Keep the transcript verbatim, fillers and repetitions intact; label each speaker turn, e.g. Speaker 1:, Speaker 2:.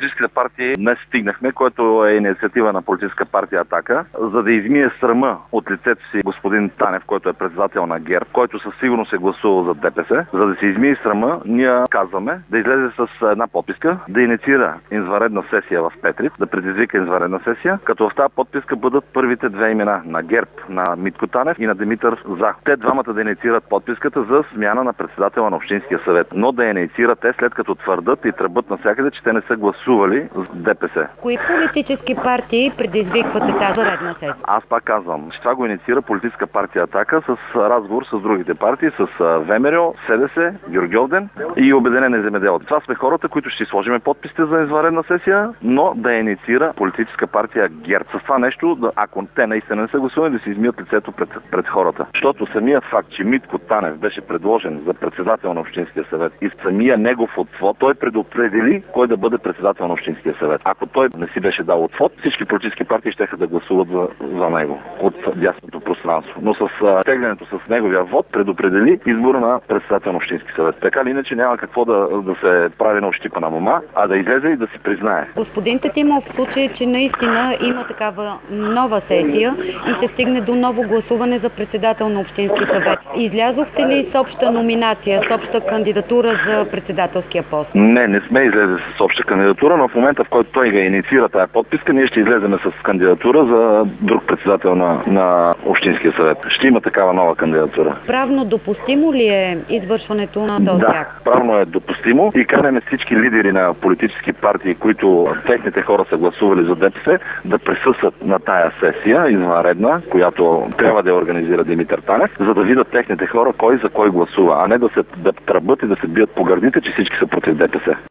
Speaker 1: политическите партии днес стигнахме, което е инициатива на политическа партия Атака, за да измие срама от лицето си господин Танев, който е председател на ГЕРБ, който със сигурност е гласувал за ДПС. За да се измие срама, ние казваме да излезе с една подписка, да инициира извънредна сесия в Петрив, да предизвика извънредна сесия, като в тази подписка бъдат първите две имена на ГЕРБ, на Митко Танев и на Димитър Захов. Те двамата да инициират подписката за смяна на председателя на Общинския съвет, но да инициират те след като твърдат и тръбат навсякъде, че те не са гласували с ДПС.
Speaker 2: Кои политически партии предизвиквате тази редна сесия?
Speaker 1: Аз пак казвам, че това го инициира политическа партия Атака с разговор с другите партии, с ВМРО, СДС, Георгиовден и Обединени земеделци. Това сме хората, които ще сложим подписите за извънредна сесия, но да инициира политическа партия ГЕРБ. С това нещо, ако те наистина не са гласували, да се измият лицето пред, пред хората. Защото самият факт, че Митко Танев беше предложен за председател на Общинския съвет и самия негов отвод, той предопредели кой да бъде председател на Общинския съвет. Ако той не си беше дал отвод, всички политически партии ще да гласуват за, за него от дясното пространство. Но с теглянето с неговия вод предопредели избора на председател на Общински съвет. Така или иначе няма какво да, да се прави на ощипа на мома, а да излезе и да си признае.
Speaker 2: Господин Тетимов, в случай, че наистина има такава нова сесия и се стигне до ново гласуване за председател на Общински съвет, излязохте ли с обща номинация, с обща кандидатура за председателския пост?
Speaker 1: Не, не сме излезе с обща кандидатура, но в момента, в който той ga инициира тая подписка, ние ще излеземе с кандидатура за друг председател на, на Общинския съвет. Ще има такава нова кандидатура.
Speaker 2: Правно допустимо ли е извършването на този
Speaker 1: да,
Speaker 2: акт?
Speaker 1: правно е допустимо и канеме всички лидери на политически партии, които техните хора са гласували за ДПС, да присъстват на тая сесия извънредна, която трябва да организира Димитър Танев, за да видят техните хора кой за кой гласува, а не да се да тръбат и да се бият по гърдите, че всички са против ДПС.